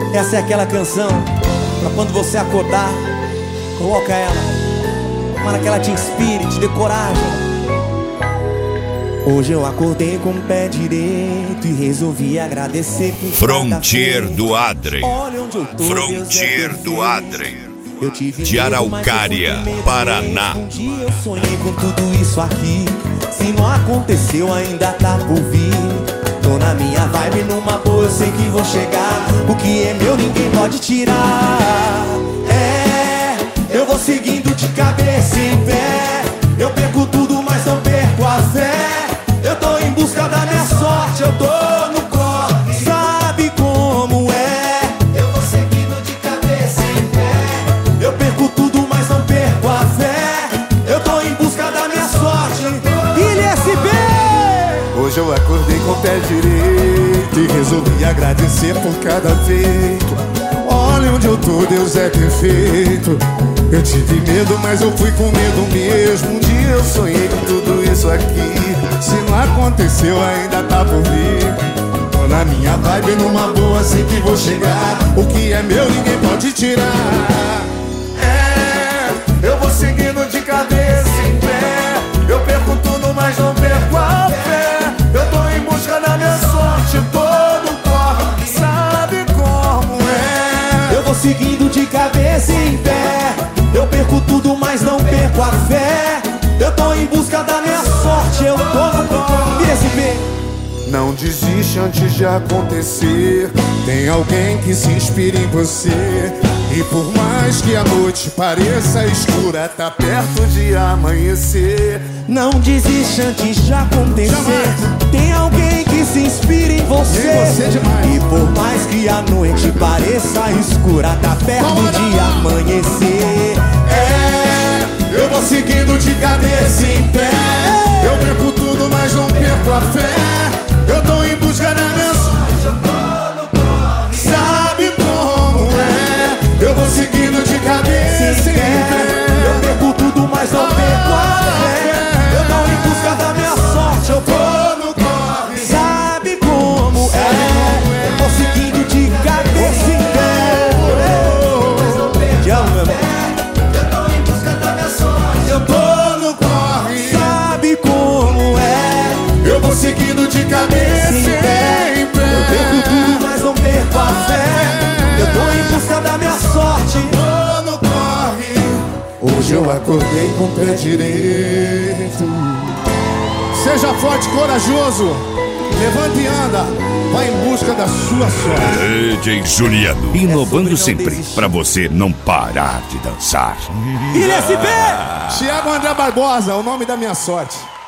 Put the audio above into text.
Essa é aquela canção pra quando você acordar, coloca ela, para que ela te inspire, te dê coragem. Hoje eu acordei com o pé direito e resolvi agradecer por Frontier do Adrien. Olha onde eu tô, Frontier do Adrien. Eu tive de Araucária, Paraná. Um dia eu sonhei com tudo isso aqui. Se não aconteceu, ainda tá por vir. Tô na minha vibe, numa boa, eu sei que vou chegar. O que é meu ninguém pode tirar. Eu vou seguindo de cabeça em pé. Eu perco tudo, mas não perco a fé. Eu tô em busca da minha sorte, eu tô no corre. Sabe como é? Eu vou seguindo de cabeça em pé. Eu perco tudo, mas não perco a fé. Eu tô em busca da minha sorte. ILSB! Hoje eu acordei com o pé direito e resolvi agradecer por cada feito. Olha onde eu tô, Deus é perfeito. Eu tive medo, mas eu fui com medo mesmo. Um dia eu sonhei com tudo isso aqui. Se não aconteceu, ainda tá por vir. Tô na minha vibe, numa boa, sei que vou chegar. O que é meu, ninguém pode tirar. Eu vou seguindo de cabeça em pé. Eu perco tudo, mas não perco a fé. Eu tô em busca da minha sorte, todo corre. Sabe como é? Eu vou seguindo de cabeça em pé. Eu perco tudo, mas não perco a fé. Eu tô em busca da minha sorte, eu tô no corre. ILSB! Não desiste antes de acontecer. Tem alguém que se inspira em você. E por mais que a noite pareça escura, tá perto de amanhecer. Não desiste antes de acontecer. Jamais. Tem alguém que se inspira em você. Em você demais. E por mais que a noite pareça escura, tá perto de amanhecer. Eu vou seguindo de cabeça em pé. Eu perco tudo, mas não perco a fé. Eu tô em busca da minha sorte. Sabe como é? Eu vou seguindo de cabeça em pé. Eu perco tudo, mas não perco a fé. Eu tô em busca da minha sorte, eu tô no corre. Sabe como é? Eu vou seguindo de cabeça em pé. Te amo, meu irmão. Eu tô no corre. Sabe como é? Eu vou seguindo de cabeça em pé. Eu perco tudo, mas não perco a fé. Eu tô em busca da minha sorte. Tô no corre. Hoje eu acordei com o pé direito. Seja forte e corajoso. Levante e anda. Vai em busca da sua sorte. DJ Juliano, inovando sempre, pra você não parar de dançar. ILSB! Thiago André Barbosa, o nome da minha sorte.